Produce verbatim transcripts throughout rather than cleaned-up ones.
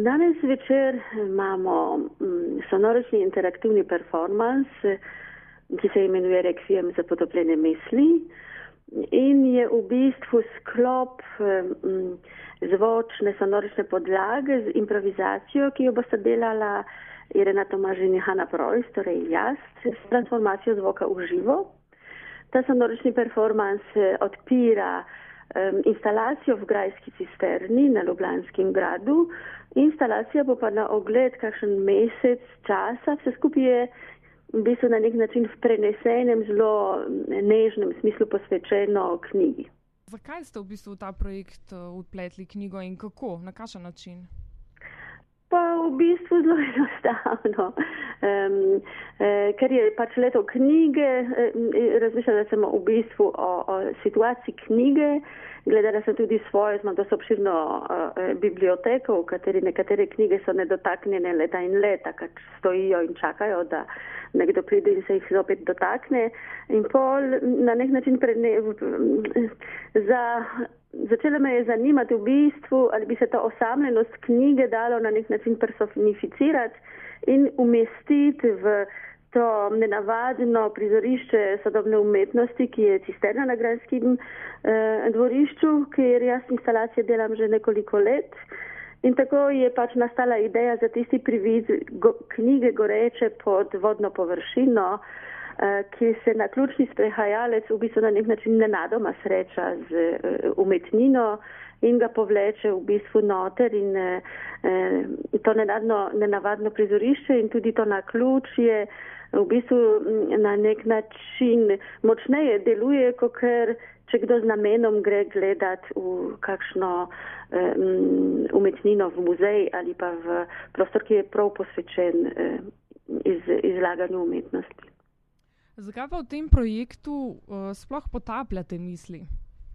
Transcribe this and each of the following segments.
Danes večer imamo sonoročni interaktivni performance, ki se imenuje Rekviem za potopljene misli in je v bistvu sklop zvočne sonorične podlage z improvizacijo, ki jo bosta delala Irena Tomaž in Hanna Preuss, torej jaz, s transformacijo zvoka v živo. Ta sonorični performance odpira um, instalacijo v Grajski cisterni na Ljubljanskem gradu. Instalacija bo pa na ogled kakšen mesec časa, vse skupaj je v bistvu na nek način v prenesenem, zelo nežnem smislu posvečeno knjigi. Zakaj ste v bistvu v ta projekt vpletli knjigo in kako, na kakšen način? Pa v bistvu zelo enostavno, um, eh, ker je pač leto knjige, eh, razmišljala sem v bistvu o, o situaciji knjige, gledala sem tudi svojo, imam dosti obširno eh, biblioteko, v kateri nekatere knjige so nedotaknjene leta in leta, kar stojijo in čakajo, da nekdo pride in se jih zopet dotakne. In pol na nek način prene, za... Začela me je zanimati v bistvu, ali bi se ta osamljenost knjige dalo na nek način personificirati in umestiti v to nenavadno prizorišče sodobne umetnosti, ki je cisterna na Grajskem eh, dvorišču, kjer jaz instalacije delam že nekoliko let. In tako je pač nastala ideja za tisti privid go, knjige goreče pod vodno površino, ki se na ključni sprehajalec v bistvu na nek način nenadoma sreča z umetnino in ga povleče v bistvu noter in eh, to nenadno, nenavadno prizorišče in tudi to naključje v bistvu na nek način močneje deluje, kot ker če kdo z namenom gre gledati v kakšno eh, umetnino v muzej ali pa v prostor, ki je prav posvečen eh, iz, izlaganju umetnosti. Zakaj pa v tem projektu uh, sploh potapljate misli?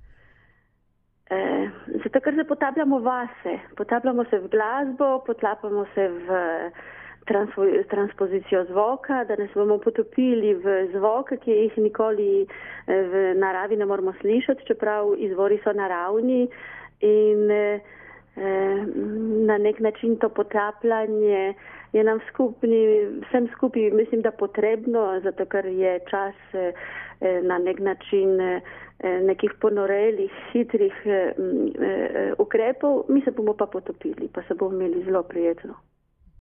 E, zato, ker se potapljamo vase. Potapljamo se v glasbo, potapljamo se v transpo, transpozicijo zvoka, da ne se bomo potopili v zvoke, ki jih nikoli v naravi ne moramo slišati, čeprav izvori so naravni in e, na nek način to potapljanje je nam skupni, vsem skupaj mislim, da potrebno, zato ker je čas eh, na nek način eh, nekih ponorelih, hitrih eh, eh, ukrepov, mi se bomo pa potopili, pa se bomo imeli zelo prijetno.